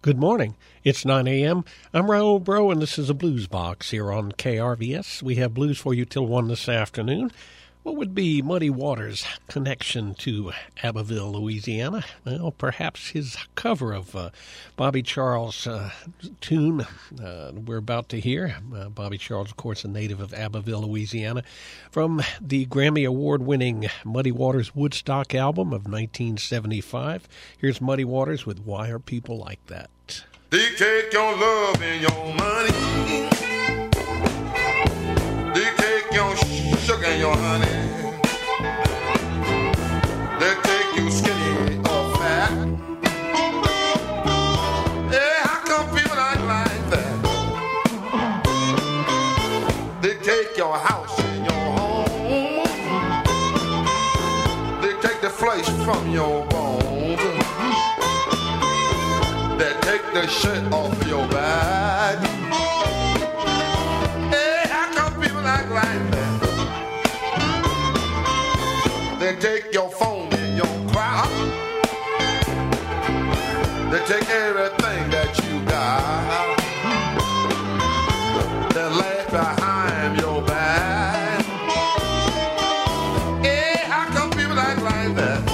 Good morning. It's 9 a.m. I'm Raul Bro, and this is a Blues Box here on KRVS. We have blues for you till 1 this afternoon. What would be Muddy Waters' connection to Abbeville, Louisiana? Well, perhaps his cover of Bobby Charles' tune we're about to hear. Bobby Charles, of course, a native of Abbeville, Louisiana, from the Grammy Award-winning Muddy Waters Woodstock album of 1975. Here's Muddy Waters with Why Are People Like That? They take your love and your money. They take your sugar and your honey. They take you skinny or fat. Yeah, how come people act like that? They take your house and your home. They take the flesh from your bones. They take the shirt off your back. Hey, how come people act like that? They take your phone and your crowd. They take everything that you got. They laugh behind your back. Hey, how come people act like that?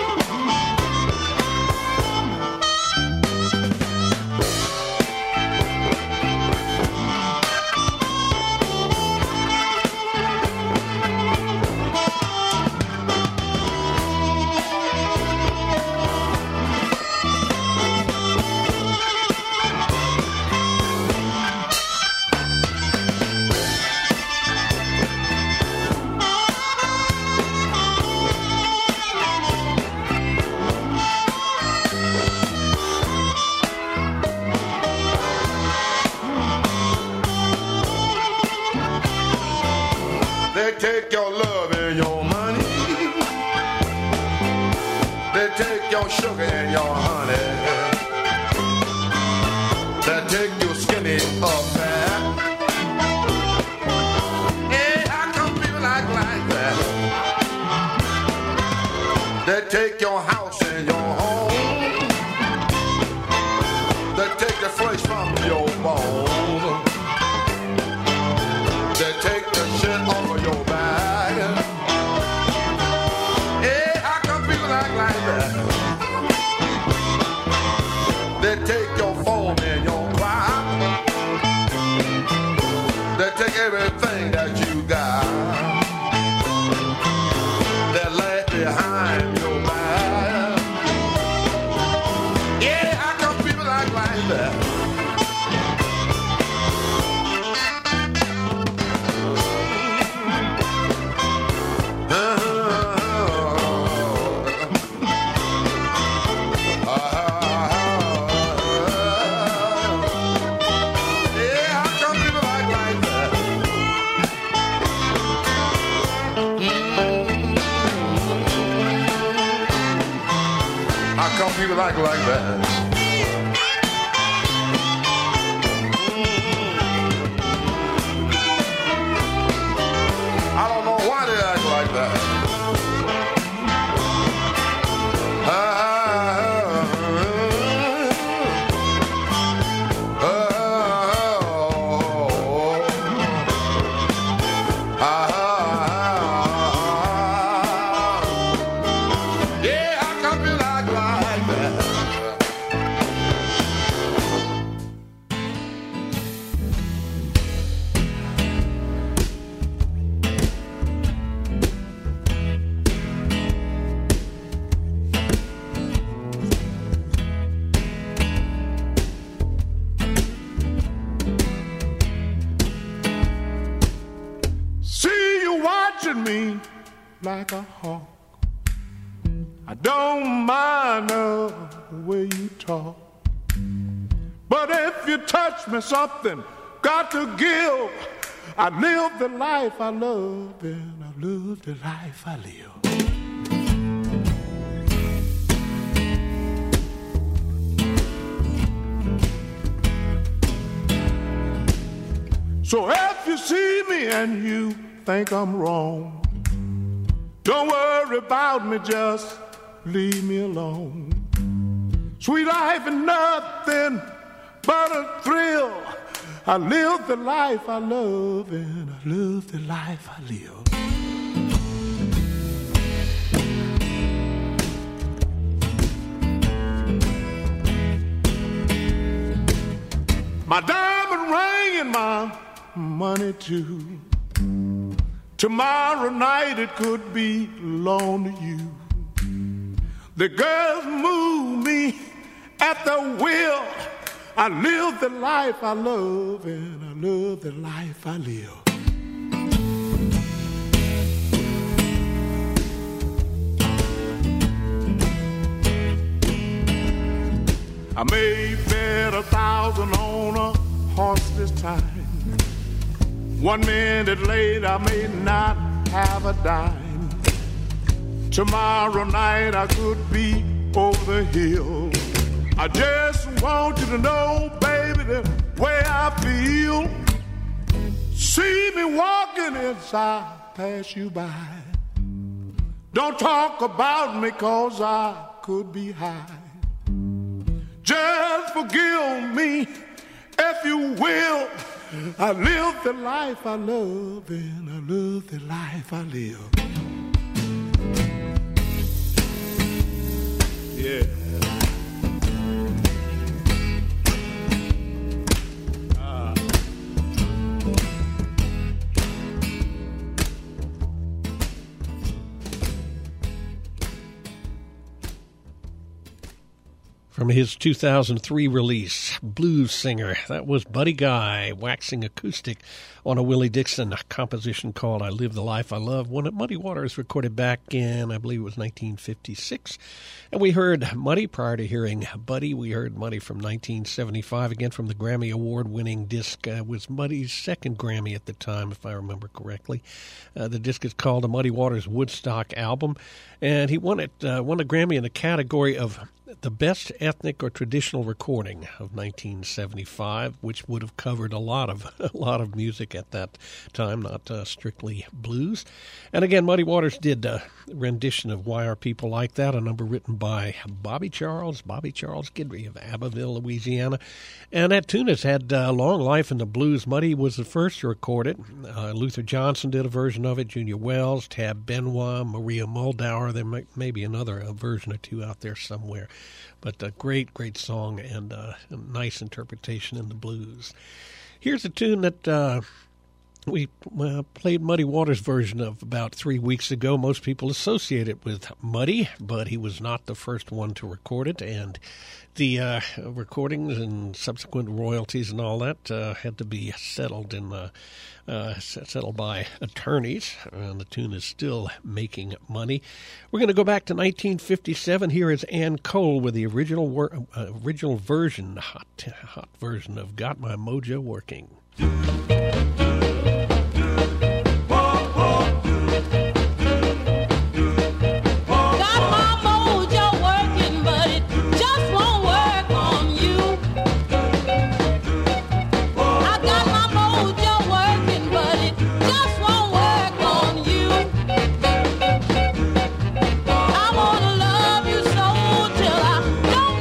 Take your love and your money. They take your sugar and your honey. They take your skinny or fat. Hey, how come people act like that? They take your house and your home. They take the flesh from your bones. They take the shit off of your back. Hey, how come people act like that? They take your phone and your crowd. They take everything that you got. They laugh behind your back. Yeah, how come people act like that? People like that. I don't know why they act like that. Yeah, how come you like that? Me like a hawk. I don't mind the way you talk, but if you touch me, something got to give. I live the life I love, and I live the life I live. So if you see me and you think I'm wrong, don't worry about me, just leave me alone. Sweet life is nothing but a thrill. I live the life I love, and I love the life I live. My diamond ring and my money too. Tomorrow night it could be loaned to you. The girls move me at the will. I live the life I love, and I love the life I live. I may bet 1,000 on a horse this time. 1 minute later, I may not have a dime. Tomorrow night, I could be over the hill. I just want you to know, baby, the way I feel. See me walking as I pass you by. Don't talk about me, 'cause I could be high. Just forgive me, if you will. I live the life I love, and I love the life I live. Yeah. From his 2003 release, Blues Singer, that was Buddy Guy waxing acoustic on a Willie Dixon composition called I Live the Life I Love, one that Muddy Waters recorded back in, I believe it was 1956. And we heard Muddy prior to hearing Buddy. We heard Muddy from 1975, again from the Grammy Award-winning disc. Was Muddy's second Grammy at the time, if I remember correctly. The disc is called the Muddy Waters Woodstock Album, and he won a Grammy in the category of the best ethnic or traditional recording of 1975, which would have covered a lot of music at that time, not strictly blues. And again, Muddy Waters did a rendition of Why Are People Like That, a number written by Bobby Charles Guidry of Abbeville, Louisiana. And that tune has had a long life in the blues. Muddy was the first to record it. Luther Johnson did a version of it, Junior Wells, Tab Benoit, Maria Muldaur. There may be another version or two out there somewhere. But a great, great song and a nice interpretation in the blues. Here's a tune that we played Muddy Waters' version of about 3 weeks ago. Most people associate it with Muddy, but he was not the first one to record it, and the recordings and subsequent royalties and all that had to be settled by attorneys, and the tune is still making money. We're going to go back to 1957. Here is Ann Cole with the original version, hot version of Got My Mojo Working.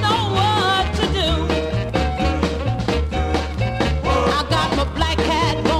Black cat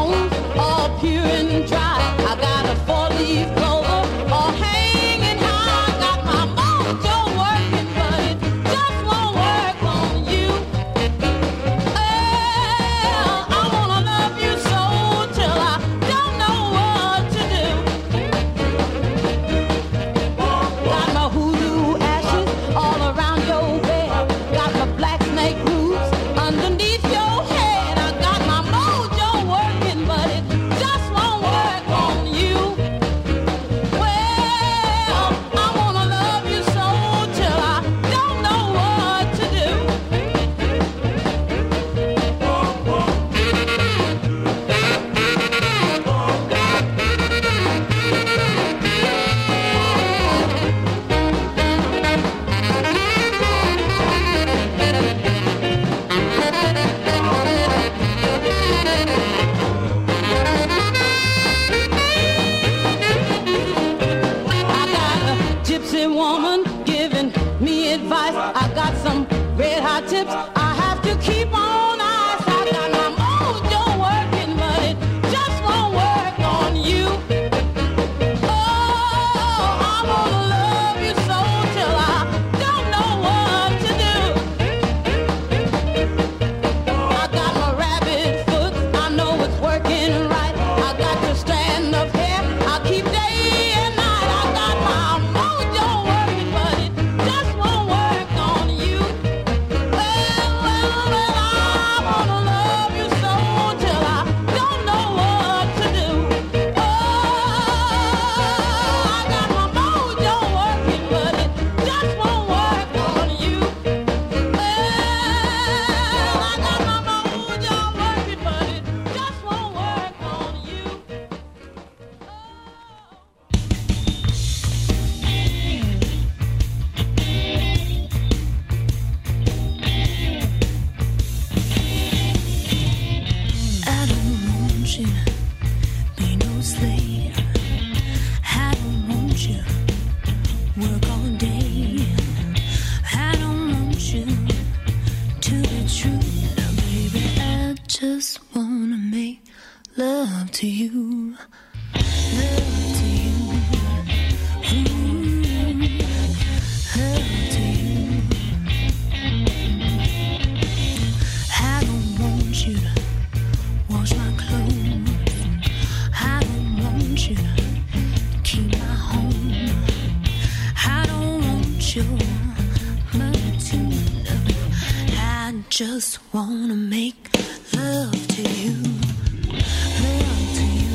just wanna make love to you, love to you,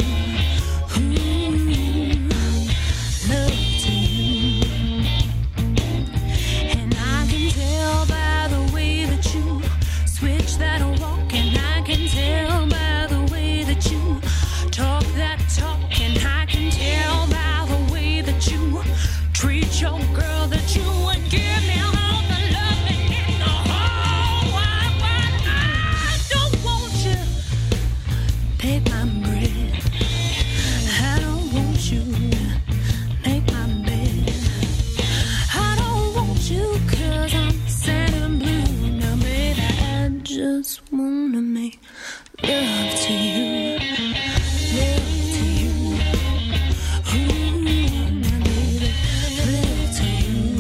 love to you. And I can tell by the way that you switch that walk, and I can tell by the way that you talk that talk, and I can tell by the way that you treat your girl that you would give me all the loving in the whole wide world. I don't want you take my breath. I don't want you make my bed. I don't want you 'cause I'm sad and blue. Now baby, I just wanna make love to you, love to you. Ooh, now baby, love to you.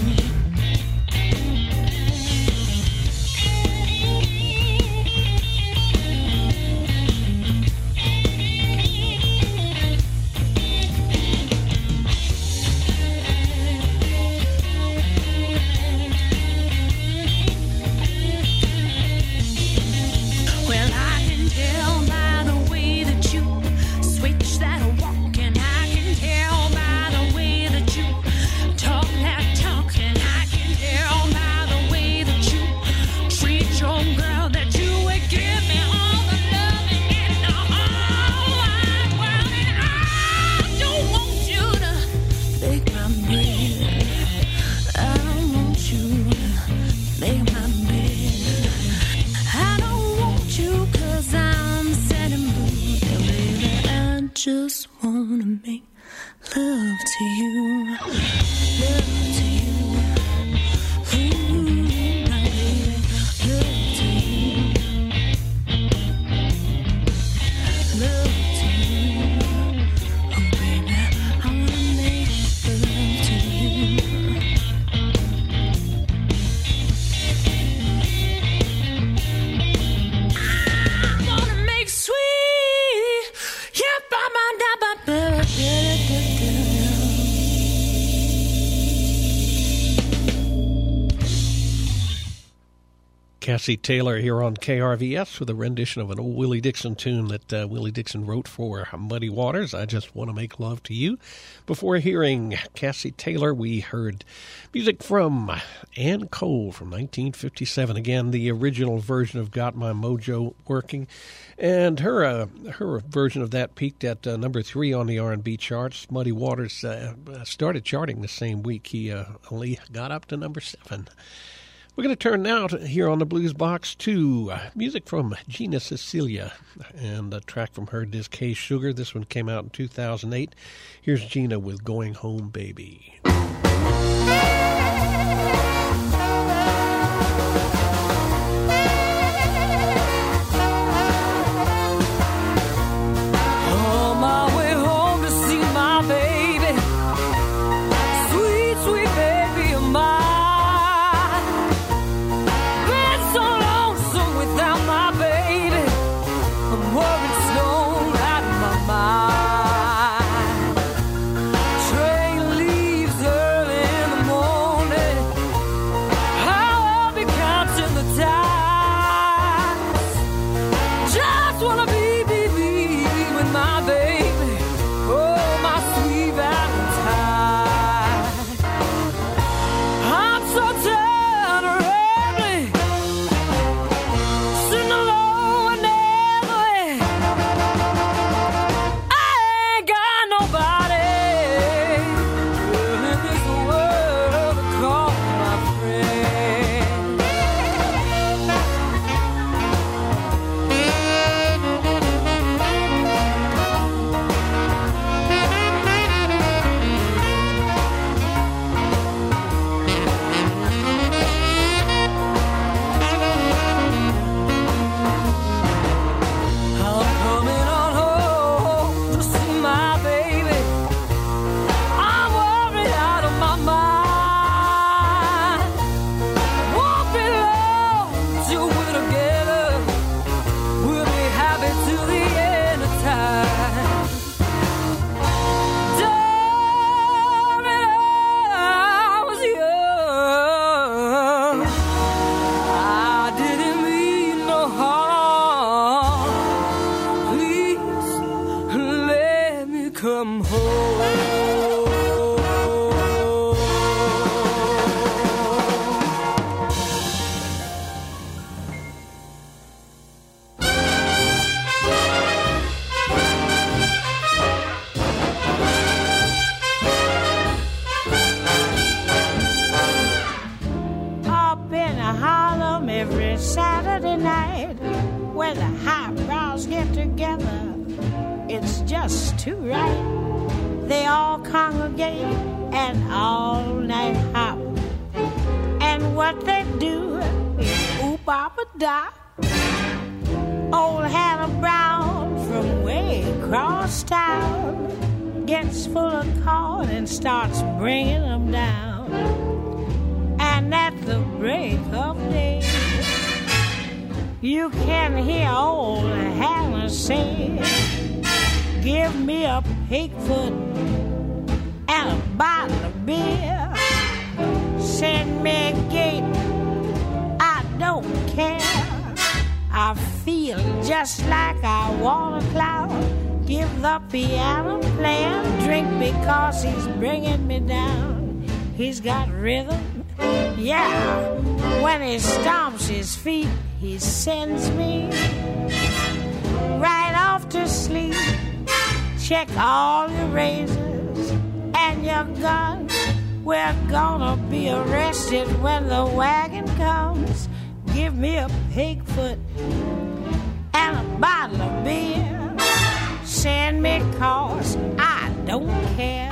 Well, I can tell by the way that you switch that walk, and I can tell by the way that you talk that talk, and I can tell by the way that you treat your girl that you would give me all the loving in the whole wide world. And I don't want you to make my bread. I don't want you to make my bed. I don't want you 'cause I'm sad and blue. Yeah, baby, I just wanna make love to you, love to you. Ooh, my baby, love to you, love to you. Oh, baby, I wanna make love to you. I wanna make sweet, yeah, ba ba da ba ba da da da. Cassie Taylor here on KRVS with a rendition of an old Willie Dixon tune that Willie Dixon wrote for Muddy Waters, I Just Want to Make Love to You. Before hearing Cassie Taylor, we heard music from Ann Cole from 1957. Again, the original version of Got My Mojo Working. And her version of that peaked at number 3 on the R&B charts. Muddy Waters started charting the same week. He only got up to number 7. We're going to turn now here on the Blues Box to music from Gina Cecilia and a track from her disc Hey Sugar. This one came out in 2008. Here's Gina with Going Home Baby. On my way home to see my baby, sweet, sweet baby of mine. Been so lonesome without my baby, I'm worried stone out of my mind. Train leaves early in the morning, rhythm every Saturday night where the highbrows get together. It's just too right. They all congregate and all night hop. And what they do is oop-op-a-da. Old Hannah Brown from way across town gets full of corn and starts bringing them down. And at the break of day, you can hear old Hannah say, give me a pigfoot and a bottle of beer. Send me a gate, I don't care. I feel just like I want a cloud. Give the piano player a drink because he's bringing me down. He's got rhythm, yeah. When he stomps his feet, he sends me right off to sleep. Check all your razors and your guns. We're gonna be arrested when the wagon comes. Give me a pigfoot and a bottle of beer. Send me cause I don't care.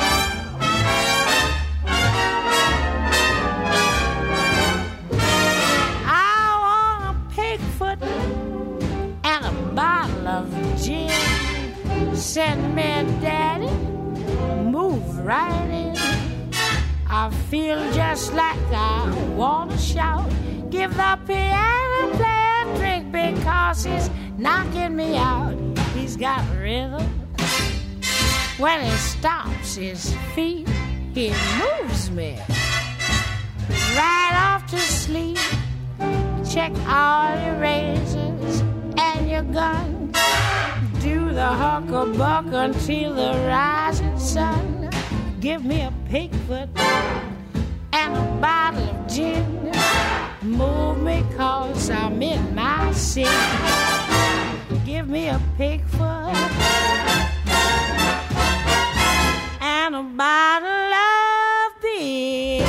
I want a pigfoot and a bottle of gin. Send me daddy, move right in. I feel just like I want to shout. Give the piano player a drink because he's knocking me out. He's got rhythm. When he stomps his feet, he moves me right off to sleep. Check all your razors and your guns. Do the huck-a-buck until the rising sun. Give me a pigfoot and a bottle of gin. Move me cause I'm in my sin. Give me a pigfoot and a bottle of beer.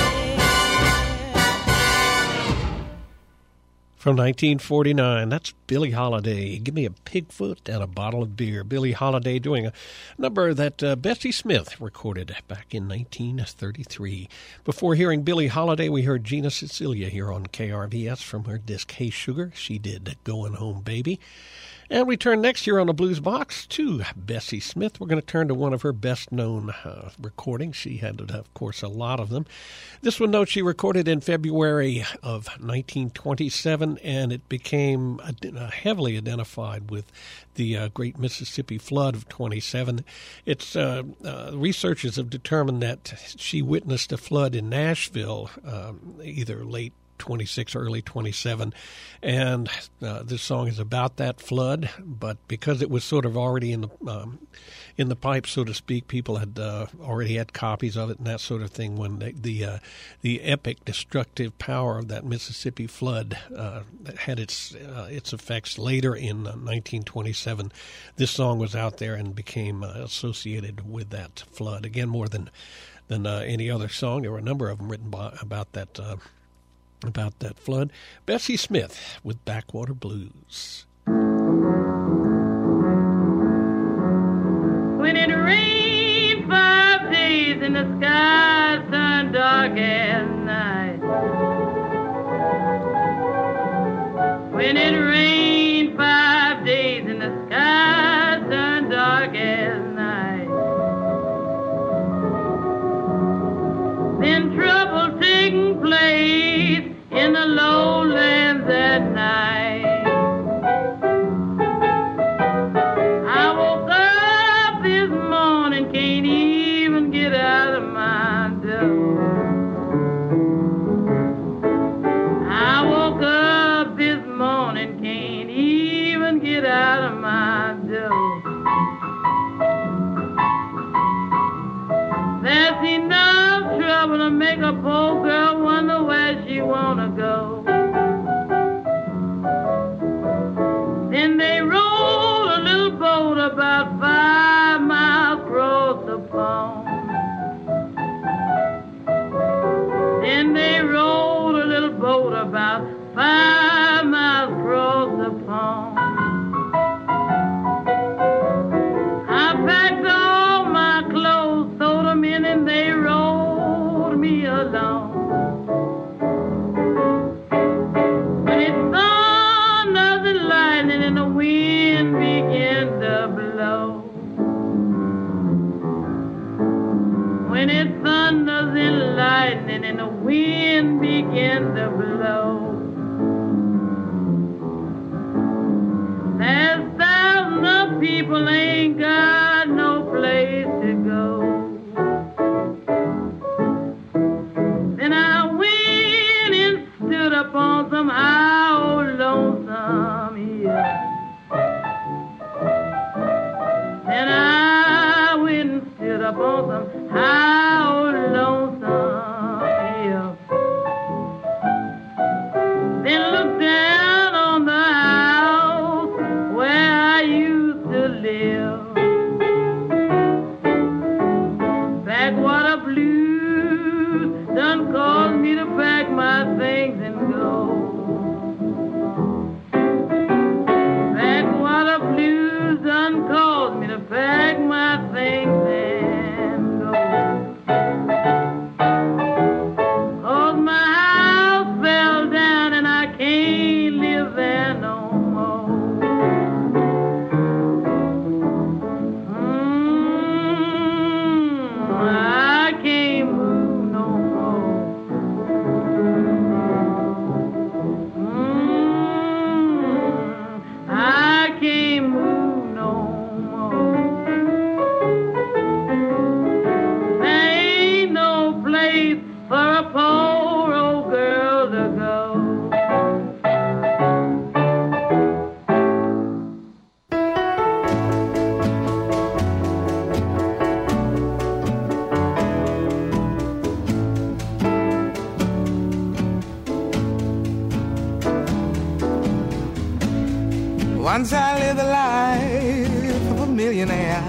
From 1949, that's Billie Holiday. Give me a pigfoot and a bottle of beer. Billie Holiday doing a number that Bessie Smith recorded back in 1933. Before hearing Billie Holiday, we heard Gina Cecilia here on KRVS from her disc Hey Sugar. She did Going Home Baby. And we turn next year on the Blues Box to Bessie Smith. We're going to turn to one of her best-known recordings. She had, of course, a lot of them. This one, note, she recorded in February of 1927, and it became heavily identified with the Great Mississippi Flood of 27. It's researchers have determined that she witnessed a flood in Nashville, either late 26, early 27, and this song is about that flood. But because it was sort of already in the pipe, so to speak, people had already had copies of it and that sort of thing. When the epic destructive power of that Mississippi flood had its effects later in 1927, this song was out there and became associated with that flood again more than any other song. There were a number of them written about that flood. Bessie Smith with Backwater Blues. When it rained 5 days and the sky turned dark as night. When it rained 5 days and the sky turned dark as night. Then trouble taking place in the lowlands at night. I woke up this morning, can't even get out of my door. I woke up this morning, Once I lived the life of a millionaire,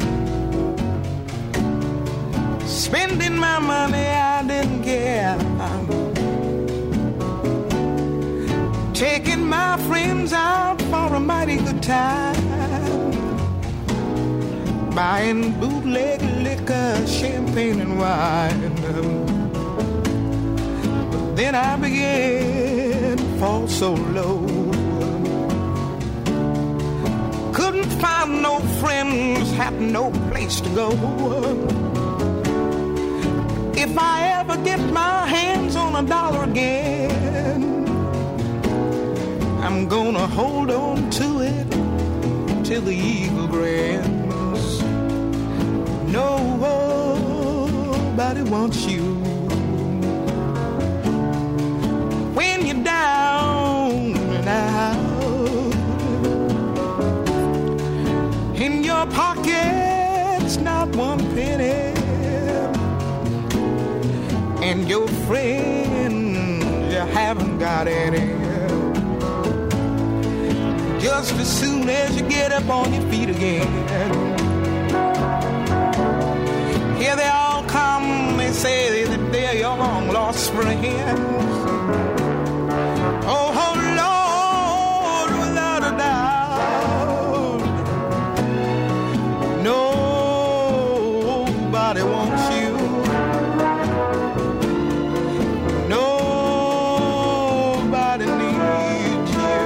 spending my money I didn't care, taking my friends out for a mighty good time, buying bootleg liquor, champagne and wine. But then I began to fall so low, couldn't find no friends, had no place to go. If I ever get my hands on a dollar again, I'm gonna hold on to it till the eagle grants. Nobody wants you when you're down and out. In your pocket's not one penny, and your friends, you haven't got any. Just as soon as you get up on your feet again, here they all come, they say that they're your long lost friends. Oh, Lord, without a doubt, nobody wants you. Nobody needs you.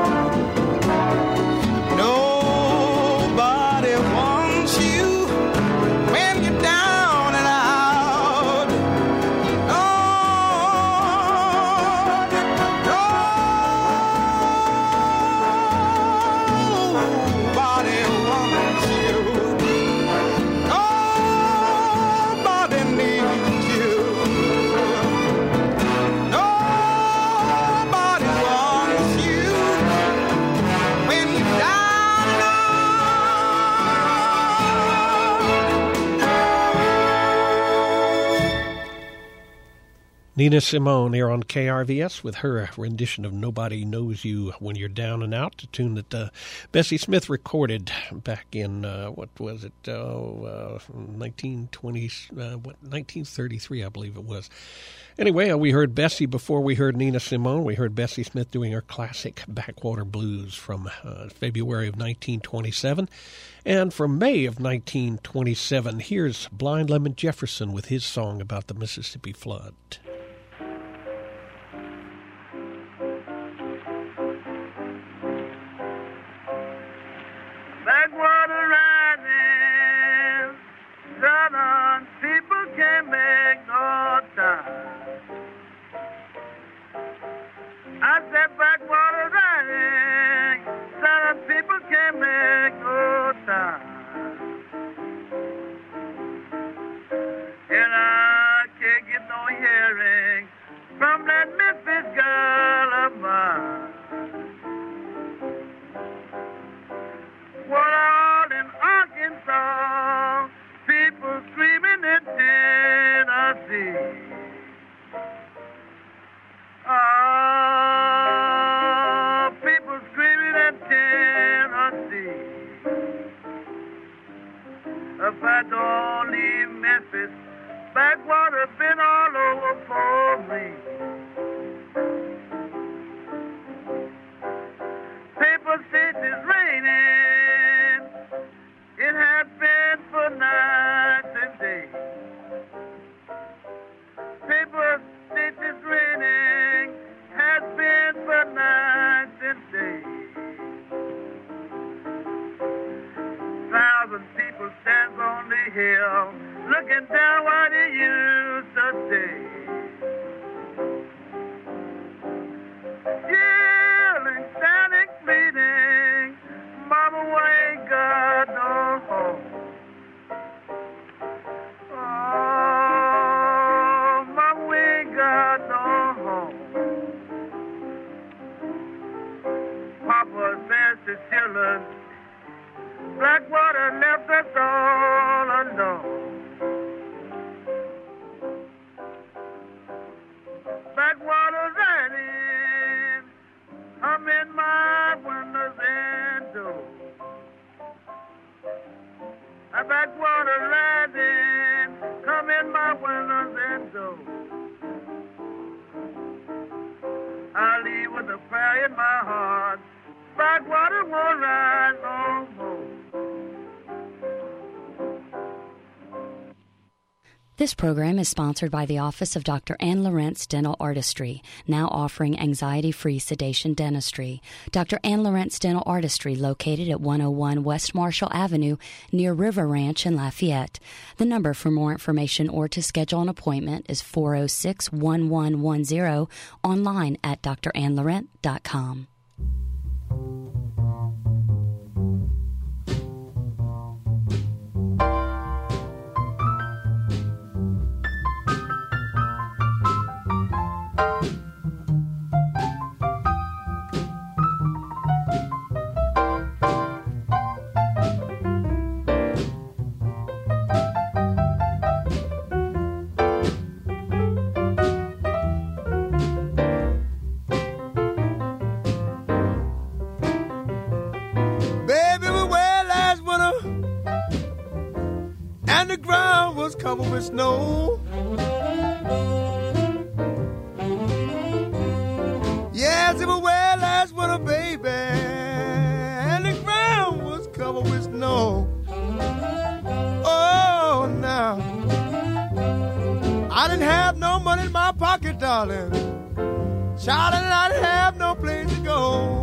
Nobody wants you when you're down and out. Nobody wants you. Nobody needs you. Nobody wants you when you're down and out. Nina Simone here on KRVS with her rendition of Nobody Knows You When You're Down and Out, a tune that Bessie Smith recorded back in, 1933, I believe it was. Anyway, we heard Bessie before we heard Nina Simone. We heard Bessie Smith doing her classic Backwater Blues from February of 1927. And from May of 1927, here's Blind Lemon Jefferson with his song about the Mississippi flood. Backwater riding, southern people can't make no time. I said backwater riding, southern people can't make no time. And I can't get no hearing from that Memphis girl of mine. What all in Arkansas, people screaming in Tennessee. People screaming in Tennessee. If I don't leave Memphis, backwater been all over for me. People say it's raining. It has been for nights and days. People say it's raining. Has been for nights and days. Thousand people stand on the hill, looking down what it used to say. Yelling, standing, pleading, Mama, we ain't got no home. Oh, Mama, we ain't got no home. Papa says to children, Blackwater left us all alone. Backwater riding, I'm in my windows in backwater landing, come in my windows and go. I leave with a prayer in my heart, backwater won't rise no more. This program is sponsored by the Office of Dr. Ann Lawrence Dental Artistry, now offering anxiety-free sedation dentistry. Dr. Ann Lawrence Dental Artistry, located at 101 West Marshall Avenue near River Ranch in Lafayette. The number for more information or to schedule an appointment is 406-1110, online at drannlaurent.com. Covered with snow. Yes, it was well last winter, baby, and the ground was covered with snow. Oh, now I didn't have no money in my pocket, darling. Child, and I didn't have no place to go.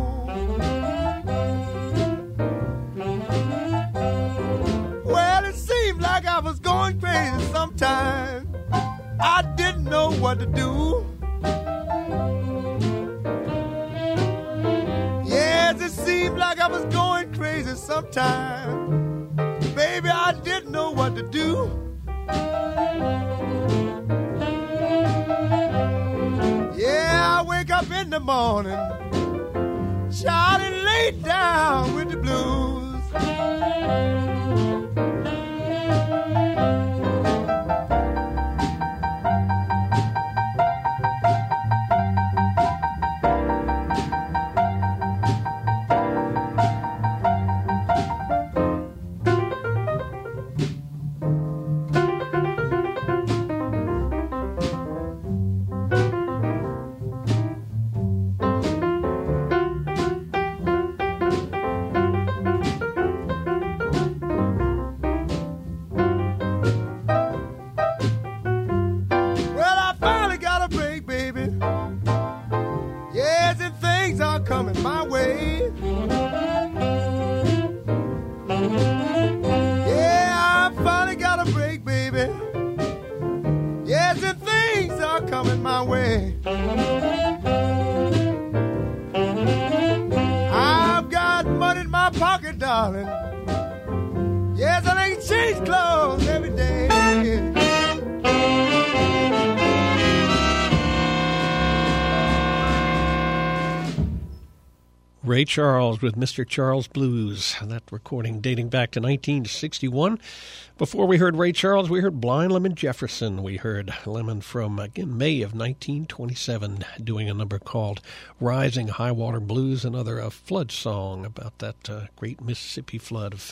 Like I was going crazy sometimes. I didn't know what to do. Yes, it seemed like I was going crazy sometimes. Baby, I didn't know what to do. Yeah, I wake up in the morning, child, and lay down with the blues. Ray Charles with Mr. Charles Blues, that recording dating back to 1961. Before we heard Ray Charles, we heard Blind Lemon Jefferson. We heard Lemon from, again, May of 1927, doing a number called Rising High Water Blues, another flood song about that great Mississippi flood of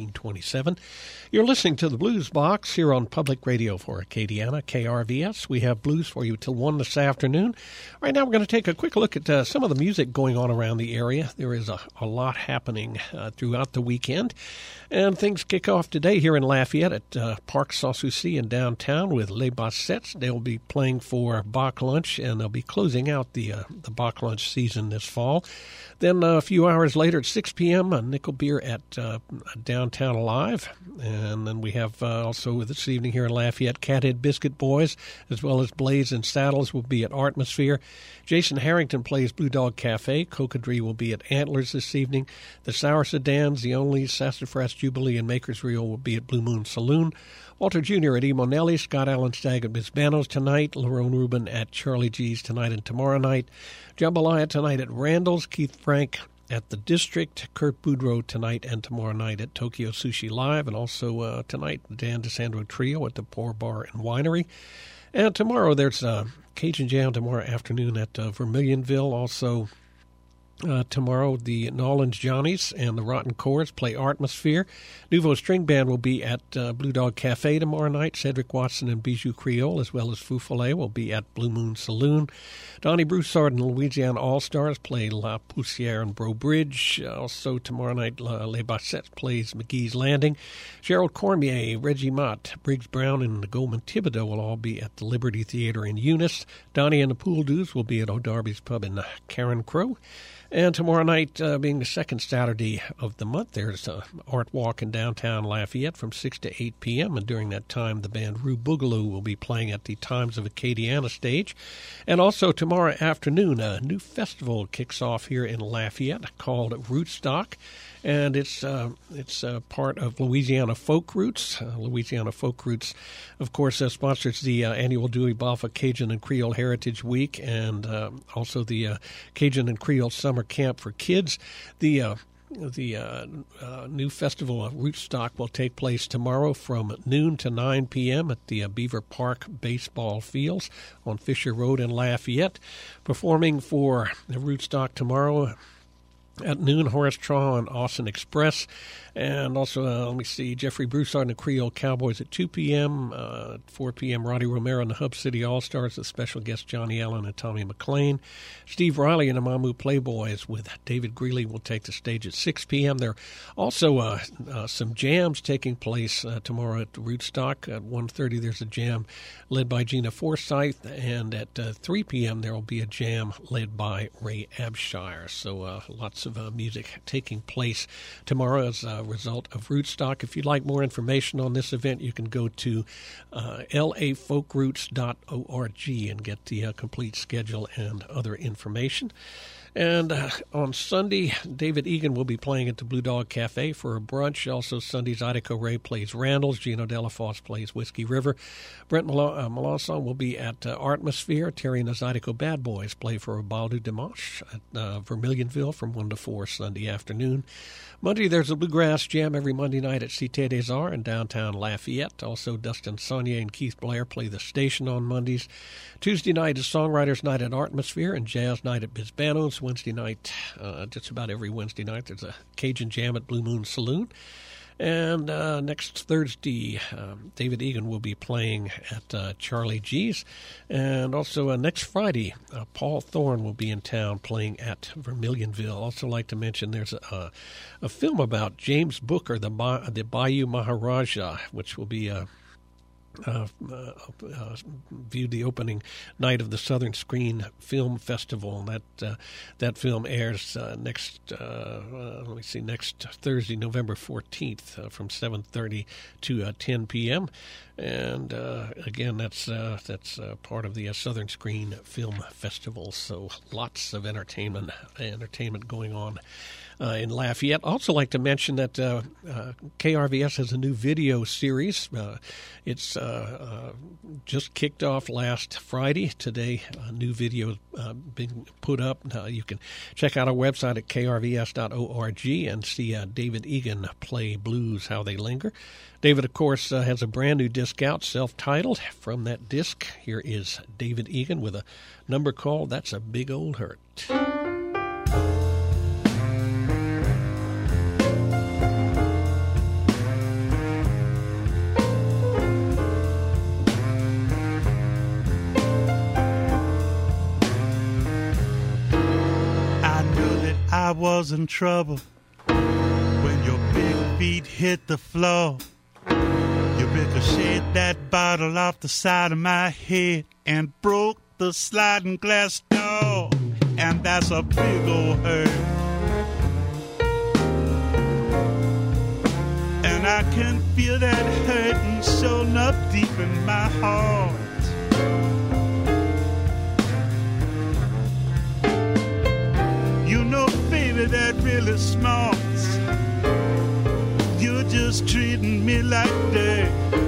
1927. You're listening to the Blues Box here on Public Radio for Acadiana, KRVS. We have blues for you till 1 this afternoon. Right now we're going to take a quick look at some of the music going on around the area. There is a lot happening throughout the weekend, and things kick off today here in Lafayette at Parc Sans Souci in downtown with Les Bassettes. They'll be playing for Bach Lunch, and they'll be closing out the Bach Lunch season this fall. Then a few hours later at 6 p.m., Nickel Beer at Downtown Alive. And then we have also this evening here in Lafayette, Cathead Biscuit Boys, as well as Blaze and Saddles will be at Artmosphere. Jason Harrington plays Blue Dog Cafe. Cocodrie will be at Antlers this evening. The Sour Sedans, The Only, Sassafras Jubilee, and Maker's Reel will be at Blue Moon Saloon. Walter Jr. at Emonelli, Scott Allen Stagg at Bisbano's tonight, Lerone Rubin at Charlie G's tonight and tomorrow night, Jambalaya tonight at Randall's, Keith Frank at the District, Kurt Boudreau tonight and tomorrow night at Tokyo Sushi Live, and also tonight Dan DeSandro Trio at the Pour Bar and Winery. And tomorrow there's Cajun Jam tomorrow afternoon at Vermilionville, also Tomorrow, the Nolans Johnnies and the Rotten Chords play Atmosphere. Nouveau String Band will be at Blue Dog Cafe tomorrow night. Cedric Watson and Bijou Creole, as well as Fou Follet, will be at Blue Moon Saloon. Donnie Broussard and Louisiana All-Stars play La Poussière and Bro Bridge. Also tomorrow night, Les Bassettes plays McGee's Landing. Gerald Cormier, Reggie Mott, Briggs Brown, and Goldman Thibodeau will all be at the Liberty Theater in Eunice. Donnie and the Pool Dudes will be at O'Darby's Pub in Karen Crow. And tomorrow night, being the second Saturday of the month, there's an art walk in downtown Lafayette from 6 to 8 p.m. And during that time, the band Rue Boogaloo will be playing at the Times of Acadiana stage. And also tomorrow afternoon, a new festival kicks off here in Lafayette called Rootstock. And it's part of Louisiana Folk Roots. Louisiana Folk Roots, of course, sponsors the annual Dewey Balfa Cajun and Creole Heritage Week, and also the Cajun and Creole Summer Camp for Kids. The new festival of Rootstock will take place tomorrow from noon to 9 p.m. at the Beaver Park Baseball Fields on Fisher Road in Lafayette. Performing for the Rootstock tomorrow at noon, Horace Traw and Austin Express. And also, let me see, Jeffrey Broussard and the Creole Cowboys at 2 p.m., 4 p.m., Roddy Romero and the Hub City All-Stars, the special guest Johnny Allen and Tommy McLean. Steve Riley and the Mamu Playboys with David Greeley will take the stage at 6 p.m. There are also some jams taking place tomorrow at Rootstock. At 1:30, there's a jam led by Gina Forsyth, and at 3 p.m., there will be a jam led by Ray Abshire. So lots of music taking place tomorrow as a result of Rootstock. If you'd like more information on this event, you can go to lafolkroots.org and get the complete schedule and other information. And on Sunday, David Egan will be playing at the Blue Dog Cafe for a brunch. Also Sunday, Zydeco Ray plays Randall's. Gino Delafosse plays Whiskey River. Brent Melanson will be at Atmosphere. Terry and the Zydeco Bad Boys play for Baldu Dimanche at Vermilionville from 1 to 4 Sunday afternoon. Monday, there's a Bluegrass Jam every Monday night at Cité des Arts in downtown Lafayette. Also, Dustin Saunier and Keith Blair play the station on Mondays. Tuesday night is Songwriters Night at Atmosphere and Jazz Night at Bisbanos. Wednesday night, just about every Wednesday night, there's a Cajun Jam at Blue Moon Saloon. And next Thursday, David Egan will be playing at Charlie G's. And also next Friday, Paul Thorne will be in town playing at Vermilionville. Also like to mention there's a film about James Booker, the Bayou Maharaja, which will be viewed the opening night of the Southern Screen Film Festival. That film airs next Thursday, November 14th, from 7:30 to 10 p.m. And again, that's part of the Southern Screen Film Festival. So lots of entertainment going on in Lafayette. Also like to mention that KRVS has a new video series. It's just kicked off last Friday. Today, a new video being put up. You can check out our website at krvs.org and see David Egan play Blues, How They Linger. David, of course, has a brand new disc out, self-titled. From that disc, here is David Egan with a number called That's a Big Old Hurt. I was in trouble when your big feet hit the floor. You ricocheted that bottle off the side of my head and broke the sliding glass door. And that's a big old hurt. And I can feel that hurting showing up deep in my heart. You know, baby, that really smarts. You're just treating me like dirt.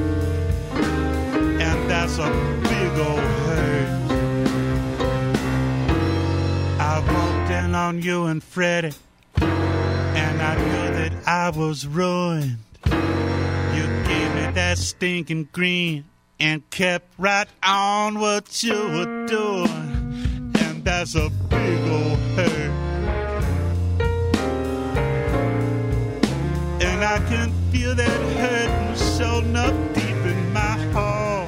And that's a big old hurt. I walked in on you and Freddie, and I knew that I was ruined. You gave me that stinking grin and kept right on what you were doing. And that's a big old hurt. I can feel that hurt so enough deep in my heart.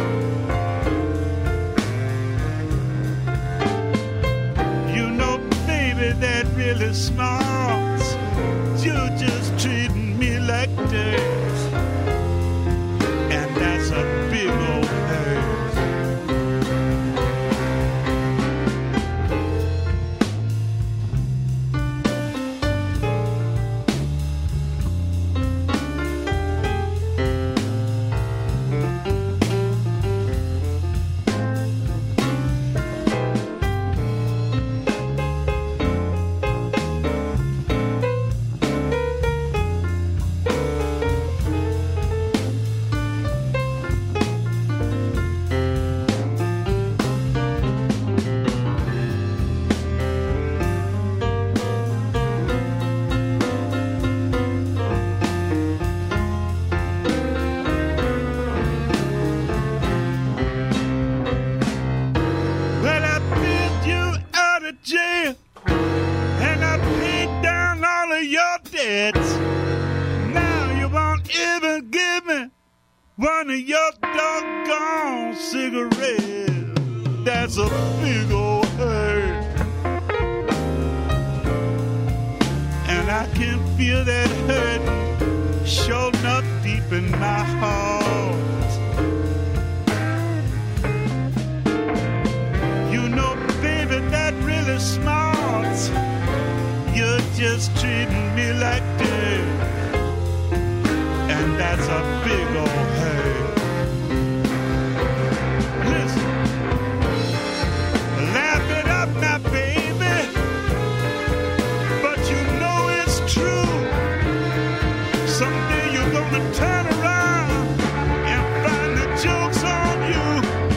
You know, baby, that really smart. You're just treating me like dirt, and that's a big old hurt. One of your doggone cigarettes. That's a big old hurt. And I can feel that hurt showing up deep in my heart. You know, baby, that really smart. You're just treating me like dirt, and that's a big old hurt. Listen, laugh it up now, baby, but you know it's true. Someday you're gonna turn around and find the joke's on you,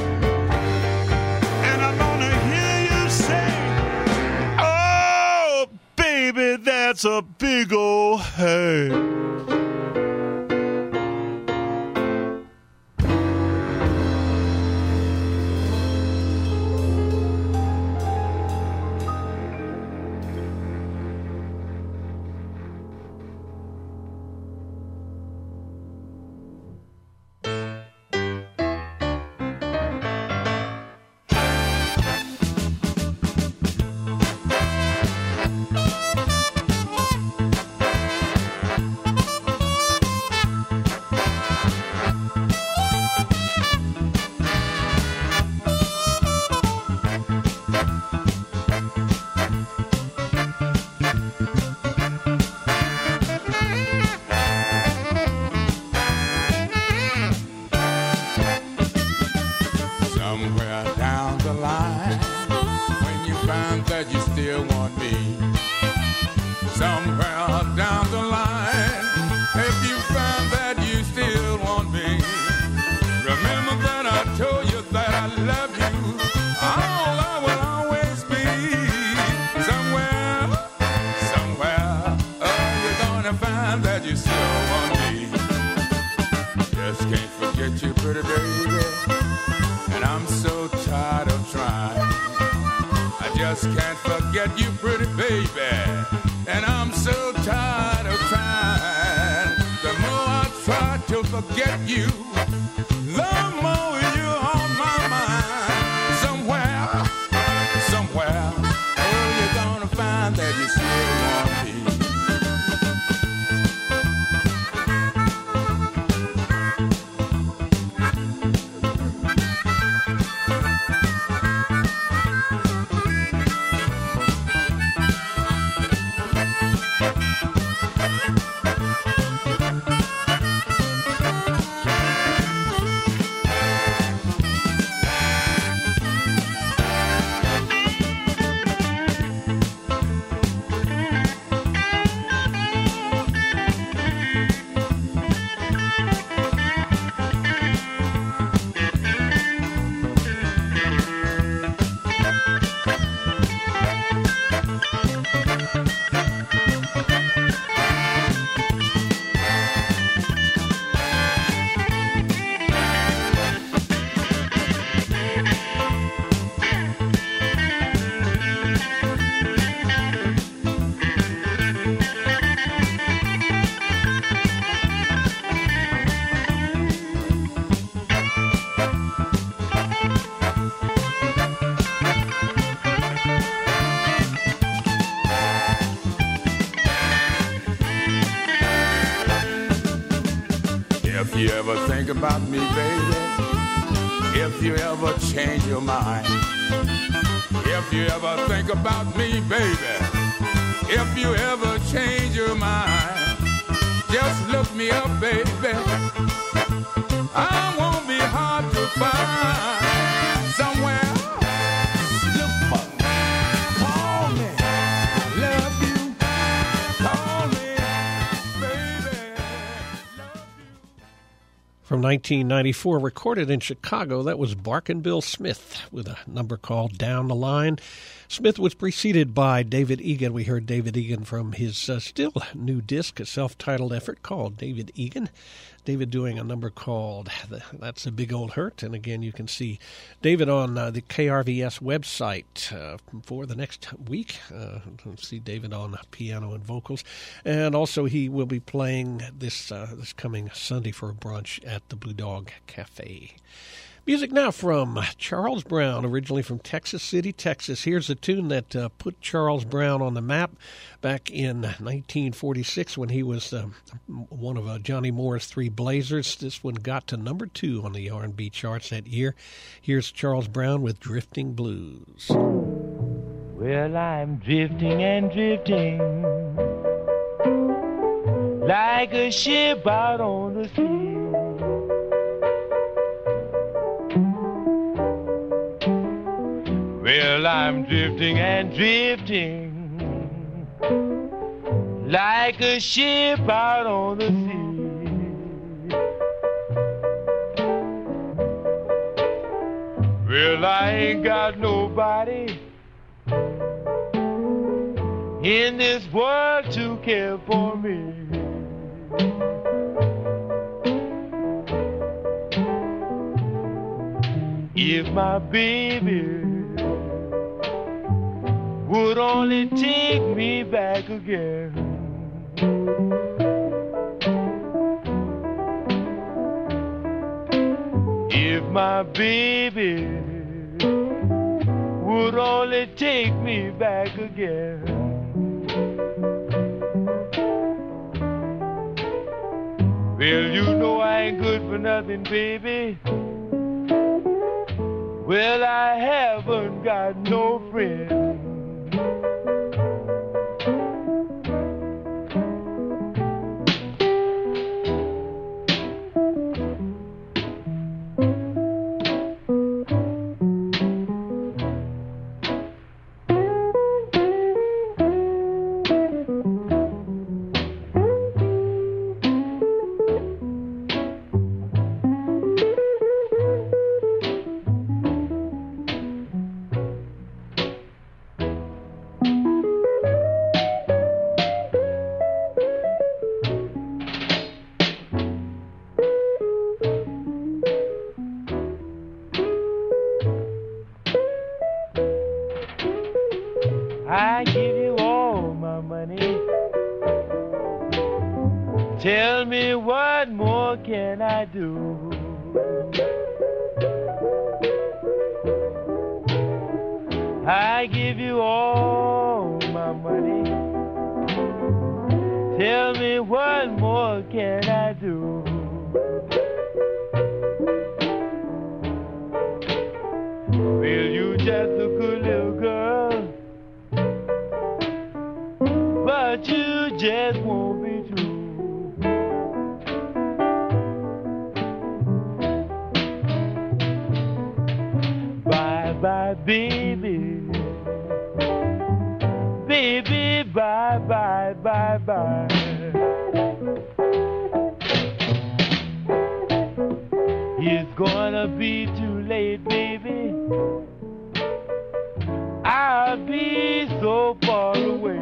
and I'm gonna hear you say, oh, baby, that's a big old hurt. you ever think about me, baby, if you ever change your mind, if you ever think about me, baby, if you ever change your mind, just look me up, baby. I won't be hard to find somewhere. Look for me, call me, I love you, call me, baby, love you. From 1994, recorded in Chicago, that was Barkin' Bill Smith with a number called Down the Line. Smith was preceded by David Egan. We heard David Egan from his still new disc, a self-titled effort called David Egan. David doing a number called That's a Big Old Hurt. And again, you can see David on the KRVS website for the next week. See David on piano and vocals. And also he will be playing this coming Sunday for a brunch at the Blue Dog Cafe. Music now from Charles Brown, originally from Texas City, Texas. Here's a tune that put Charles Brown on the map back in 1946 when he was one of Johnny Moore's Three Blazers. This one got to number 2 on the R&B charts that year. Here's Charles Brown with Drifting Blues. Well, I'm drifting and drifting like a ship out on the sea. Well, I'm drifting and drifting like a ship out on the sea. Well, I ain't got nobody in this world to care for me. If my baby would only take me back again. If my baby would only take me back again. Well, you know I ain't good for nothing, baby. Well, I haven't got no friends. I give you all my money. Tell me what more can I do? I give you all my money. Tell me what more can I do? Well, you just a good little girl, but you just won't be true. Bye-bye, baby. Baby, bye-bye, bye-bye. It's gonna be too late, baby. I'll be so far away.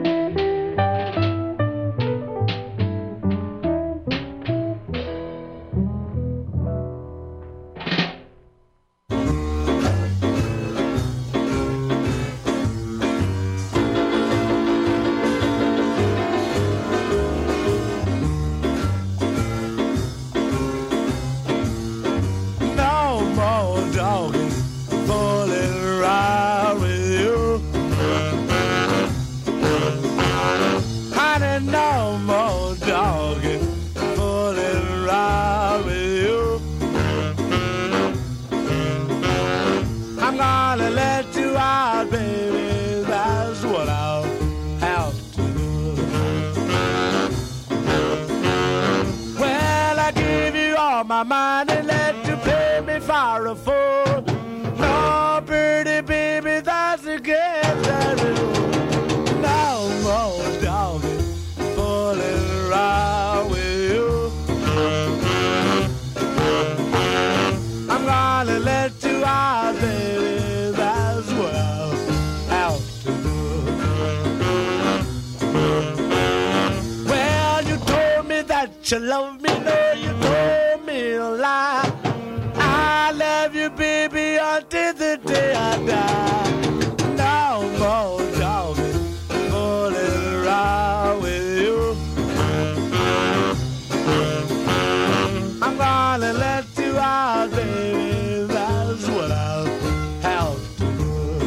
Don't you love me? No, you told me a lie. I love you, baby, until the day I die. No more dogging, fooling around with you. I'm gonna let you out, baby. That's what I'll have to do.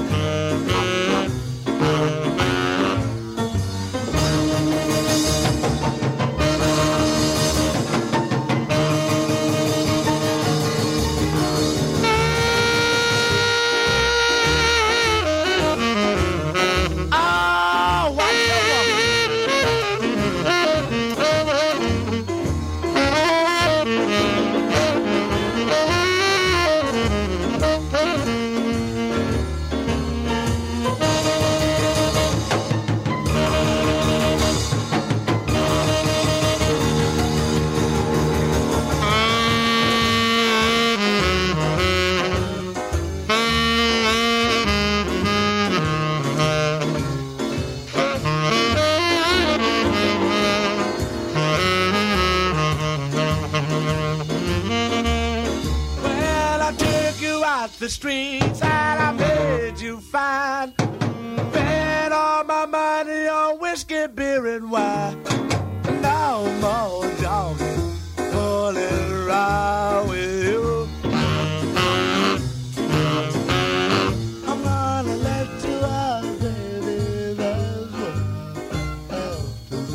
The streets that I made you fine. Bet all my money on whiskey, beer, and wine. No more dogging, fooling around with you. I'm gonna let you out, baby. That's what I have to do.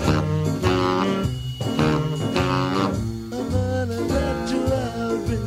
I'm gonna let you out, baby.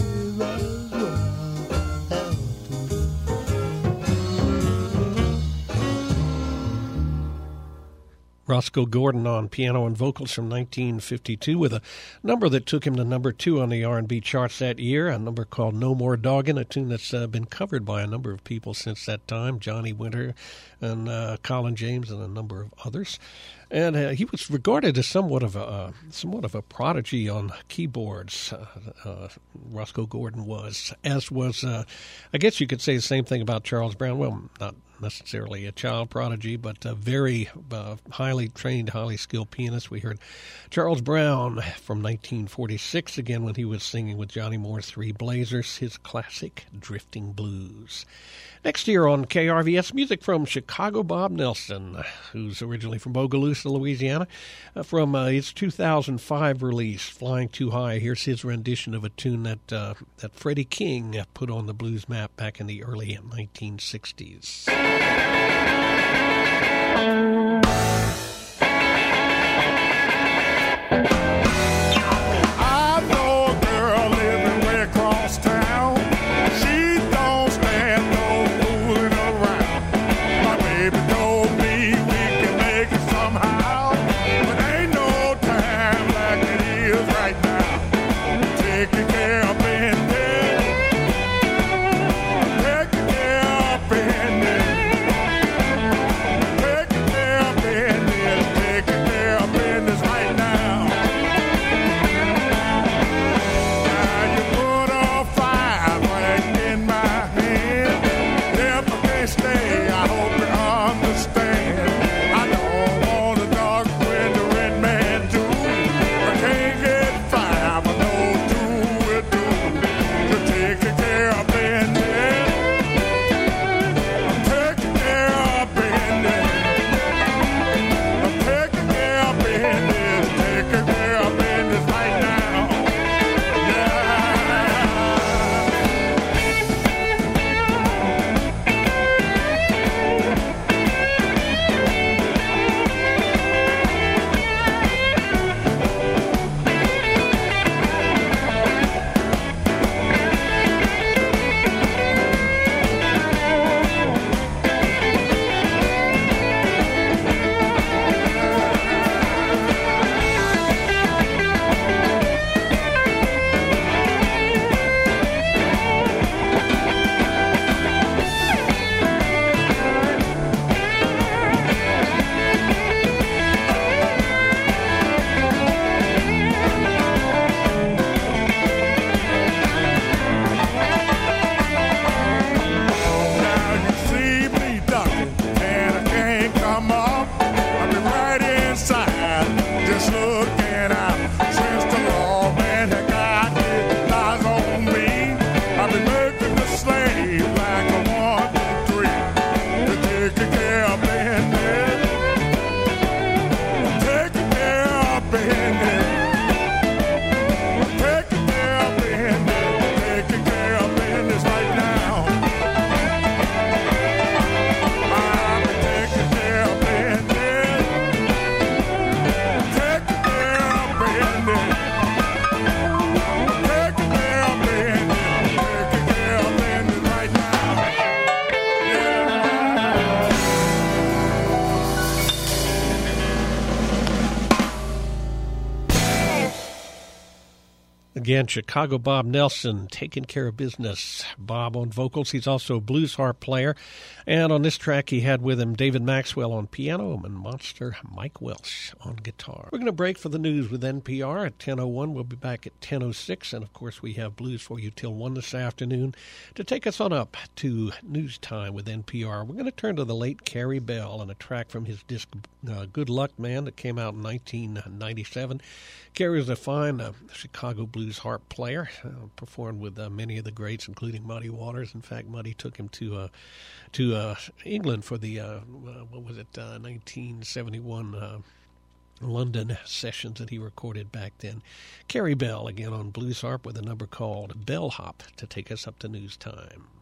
Roscoe Gordon on piano and vocals from 1952 with a number that took him to number 2 on the R&B charts that year, a number called No More Doggin', a tune that's been covered by a number of people since that time, Johnny Winter and Colin James and a number of others. And he was regarded as somewhat of a prodigy on keyboards. Roscoe Gordon was, as was, I guess you could say the same thing about Charles Brown. Well, not necessarily a child prodigy, but a very highly trained, highly skilled pianist. We heard Charles Brown from 1946, again when he was singing with Johnny Moore's Three Blazers, his classic Drifting Blues. Next year on KRVS, music from Chicago Bob Nelson, who's originally from Bogalusa, Louisiana. From his 2005 release, Flying Too High, here's his rendition of a tune that Freddie King put on the blues map back in the early 1960s. I know a girl living way across town. She don't stand no fooling around. My baby told me we can make it somehow, but ain't no time like it is right now. Taking care of business, taking care of business. Again, Chicago Bob Nelson taking care of business. Bob on vocals. He's also a blues harp player. And on this track, he had with him David Maxwell on piano and monster Mike Welsh on guitar. We're going to break for the news with NPR at 10:01. We'll be back at 10:06. And, of course, we have blues for you till 1 this afternoon to take us on up to news time with NPR. We're going to turn to the late Carey Bell and a track from his disc Good Luck Man that came out in 1997. Carey was a fine Chicago blues harp player, performed with many of the greats, including Muddy Waters. In fact, Muddy took him to England for the, 1971 London sessions that he recorded back then. Carey Bell, again on blues harp with a number called Bellhop to take us up to news time.